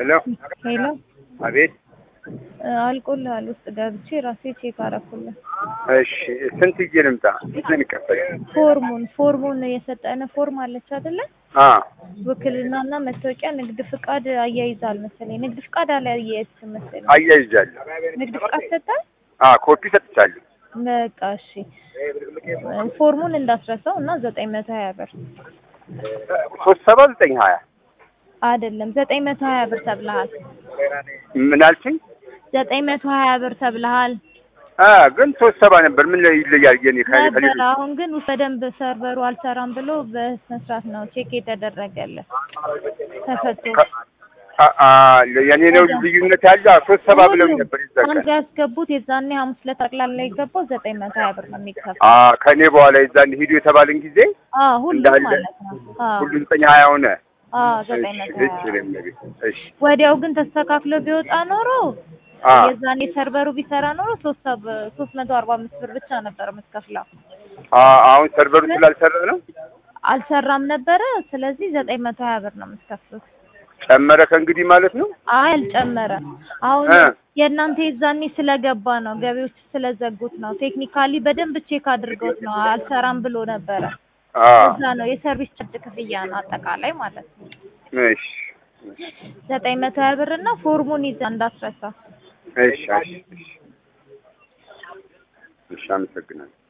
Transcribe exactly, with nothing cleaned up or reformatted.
ሄሎ ሄሎ አቤት አልቆልሃል ውስጥ ገብቼ ራሴ ቼክ አደረኩልህ። እሺ ስንት ጊዜ ልምጣ? ምን ይከፈል? ፎርሙን ፎርሙን የሰጠነ ፎርም አለች አይደለ? አ ውክልናና መታወቂያ ንግድ ፍቃድ አያይዛል መሰለኝ። ንግድ ፍቃድ አላያይዝም መሰለኝ። አያይዛለሁ። ንግድ ፍቃድ ሰጠህ? አ ኮፒ ሰጥቻለሁ። በቃ እሺ ፎርሙን እንዳትረሳው እና ዘጠኝ መቶ ሀያ ብር ሶስት ሰባ ዘጠኝ ሀያ አይደለም ዘጠኝ መቶ ሀያ ብር ተብለሃል። ምን አልሽኝ? ዘጠኝ መቶ ሀያ ብር ተብለሃል። አ ግን ሶስት ሰባ ነበር። ምን ላይ ይለያል? የኔ ካለ ነበር አሁን ግን በደንብ ሰርቨሩ አልሰራም ብሎ በስነ ስርዓት ነው ቼክ የተደረገለት ተፈቶ አ አ የኔ ነው ልዩነት ያለው ሶስት ሰባ ብለው ነበር ይዘጋል። አንድ ያስገቡት የዛኔ ሐሙስ ለጠቅላላ የገባው ዘጠኝ መቶ ሀያ ብር ነው የሚከፈለው። አ ከኔ በኋላ የዛኔ ሂዱ የተባለን ጊዜ አ ሁሉም ማለት ነው። አ ሁሉ ዘጠኝ ሀያ ሆነ። አ ዘጠኝ መቶ ሀያ እሺ ወዲያው ግን ተስተካክሎ ቢወጣ ኖሮ አ የዛኔ ሰርቨሩ ቢሰራ ኖሮ ሶስት መቶ አርባ አምስት ብር ብቻ ነበር የምትከፍለው። አ አሁን ሰርቨሩ ስላልሰራ ነው አልሰራም ነበረ። ስለዚህ ዘጠኝ መቶ ሀያ ብር ነው የምትከፍሉት። ጨመረ ከእንግዲህ ማለት ነው? አይ አልጨመረም። አሁን የእናንተ የዛኔ ስለገባ ነው ገቢዎች ስለዘጉት ነው። ቴክኒካሊ በደንብ ቼክ አድርገውት ነው አልሰራም ብሎ ነበረ። እዛ ነው የሰርቪስ ቻርጅ ክፍያ ነው አጠቃላይ ማለት ነው። እሺ ዘጠኝ መቶ ሀያ ብር እና ፎርሙን ይዘህ እንዳትረሳ። እሺ እሺ እሺ አመሰግናለሁ።